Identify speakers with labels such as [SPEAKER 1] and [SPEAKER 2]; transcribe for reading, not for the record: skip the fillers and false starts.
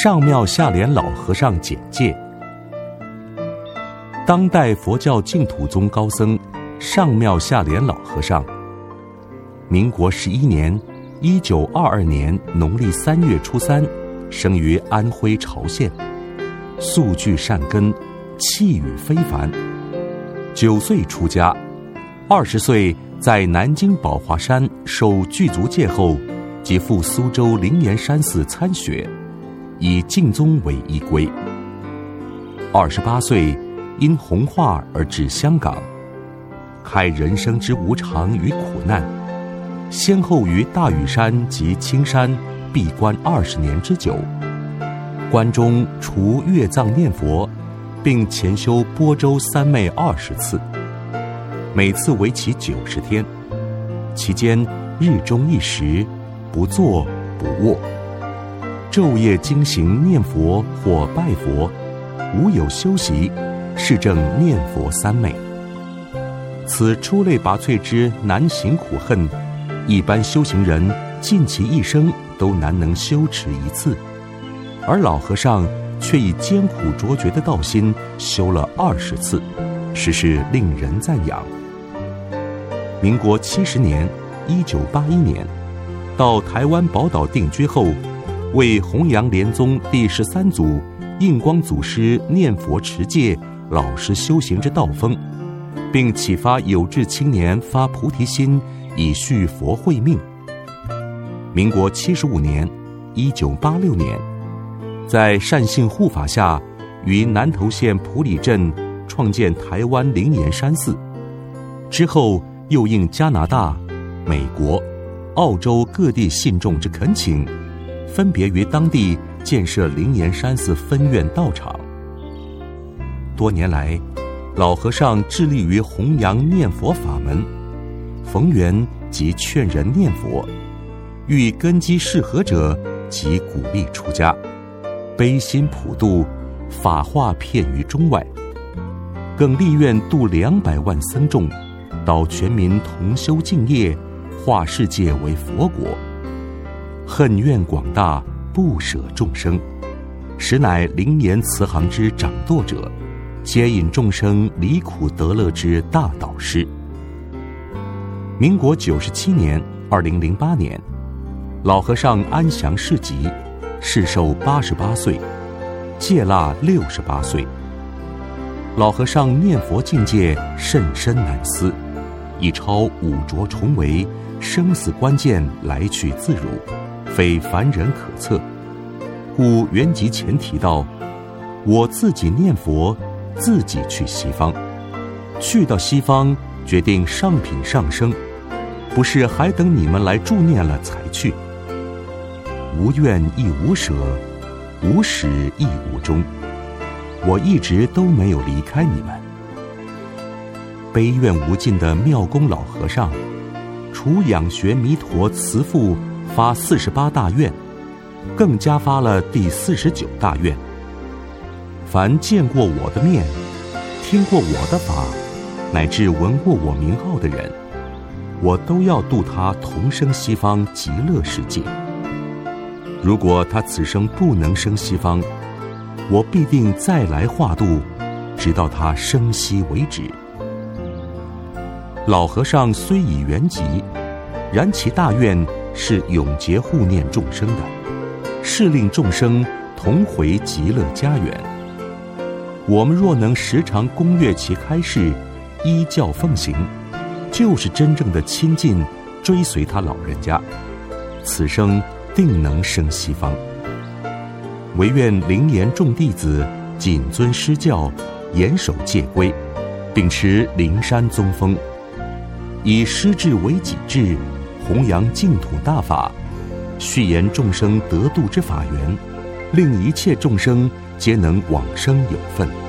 [SPEAKER 1] 上妙下莲老和尚简介。当代佛教净土宗高僧上妙下莲老和尚，民国11年1922年农历3月初3，生于安徽巢县，素具善根，气宇非凡。9岁出家，20岁在南京宝华山受具足戒后，即赴苏州灵岩山寺参学，以净宗为依归。28岁因弘化而至香港，开人生之无常与苦难，先后于大屿山及青山闭关20年之久。关中除月藏念佛，并潜修般舟三昧20次，每次为期90天，期间日中一时，不坐不卧，昼夜精行念佛或拜佛，无有休息，是正念佛三昧。此出类拔萃之难行苦恨，一般修行人尽其一生都难能修持一次，而老和尚却以艰苦卓绝的道心修了20次，实是令人赞扬。民国70年1981年到台湾宝岛定居后，为弘扬莲宗第13祖印光祖师念佛持戒老实修行之道风，并启发有志青年发菩提心，以续佛慧命。民国75年1986年在善信护法下，于南投县埔里镇创建台湾灵岩山寺，之后又应加拿大、美国、澳洲各地信众之恳请，分别于当地建设灵岩山寺分院道场。多年来，老和尚致力于弘扬念佛法门，逢缘即劝人念佛，遇根基适合者即鼓励出家，悲心普度，法化遍于中外，更立愿度200万僧众，导全民同修净业，化世界为佛国。恨愿广大，不舍众生，实乃灵岩慈航之掌舵者，接引众生离苦得乐之大导师。民国97年2008年，老和尚安详逝疾，世寿88岁，戒腊68岁。老和尚念佛境界甚深难思，已超五浊重围，生死关键来去自如，非凡人可测。故圆寂前提到，我自己念佛，自己去西方，去到西方决定上品上升，不是还等你们来助念了才去。无怨亦无舍，无始亦无终，我一直都没有离开你们。悲怨无尽的妙公老和尚，除养学弥陀慈父发48大愿，更加发了第49大愿。凡见过我的面，听过我的法，乃至闻过我名号的人，我都要度他同生西方极乐世界。如果他此生不能生西方，我必定再来化度，直到他生息为止。老和尚虽已圆寂，然其大愿是永结护念众生的，是令众生同回极乐家园。我们若能时常恭阅其开示，依教奉行，就是真正的亲近追随他老人家，此生定能生西方。唯愿灵岩众弟子谨遵师教，严守戒规，秉持灵山宗风，以师智为己智，弘扬净土大法，续延众生得度之法缘，令一切众生皆能往生有份。